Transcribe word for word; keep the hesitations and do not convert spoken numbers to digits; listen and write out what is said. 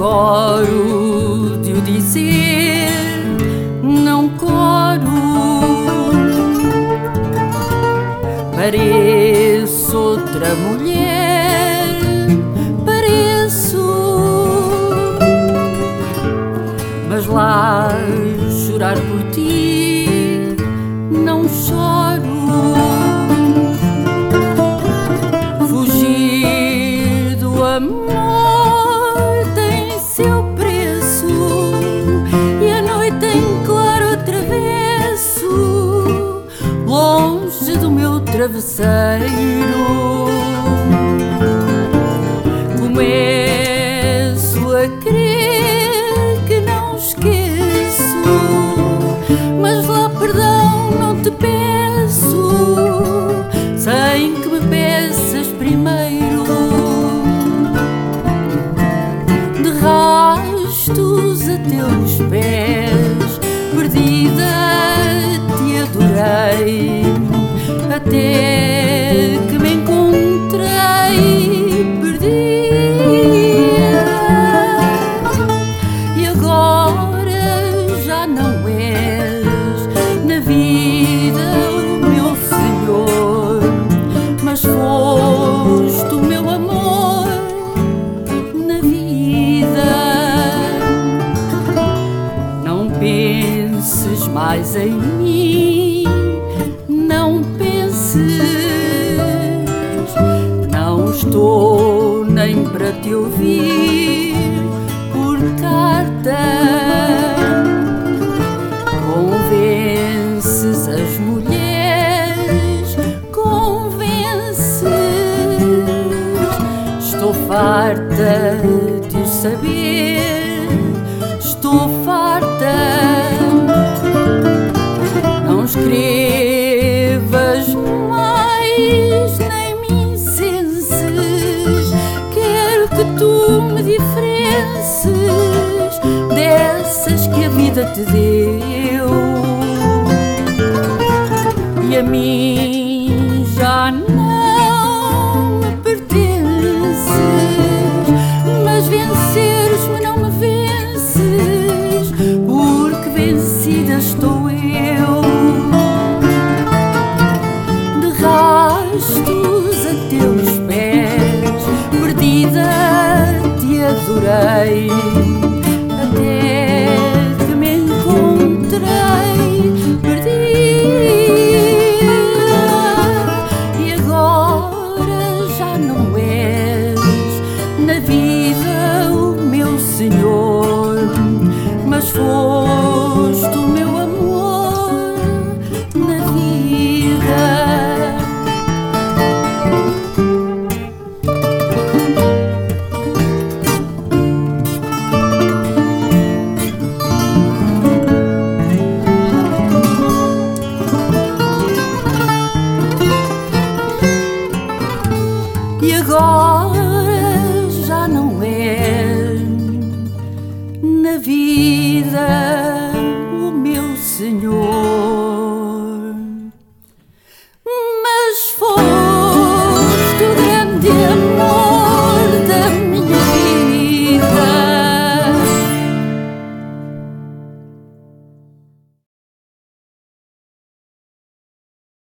coro de o dizer, não coro. Pareço outra mulher, pareço, mas lá chorar por ti não choro. Fugir do amor tem seu preço, e a noite em claro atravesso, longe do meu travesseiro. Começo a crer que não esqueço, mas lá perdão não te peço, sem que me peças primeiro. De rastos a teus pés, perdida te adorei, até que me encontrei perdida. E agora já não és na vida o meu Senhor, mas foste o meu amor na vida. Não penses mais em mim, não penses, não estou nem para te ouvir por carta. Convences as mulheres, convences, estou farta de o saber, estou farta. Não escrevas mais nem me incenses, quero que tu me diferences dessas que a vida te deu. E a mim já não me pertences, mas venceres-me não me vences, porque vencida estou eu. De rastos a teus pés, perdida te adorei, até que me encontrei perdida. E agora já não és na vida o meu Senhor, mas foste o meu amor na vida. E agora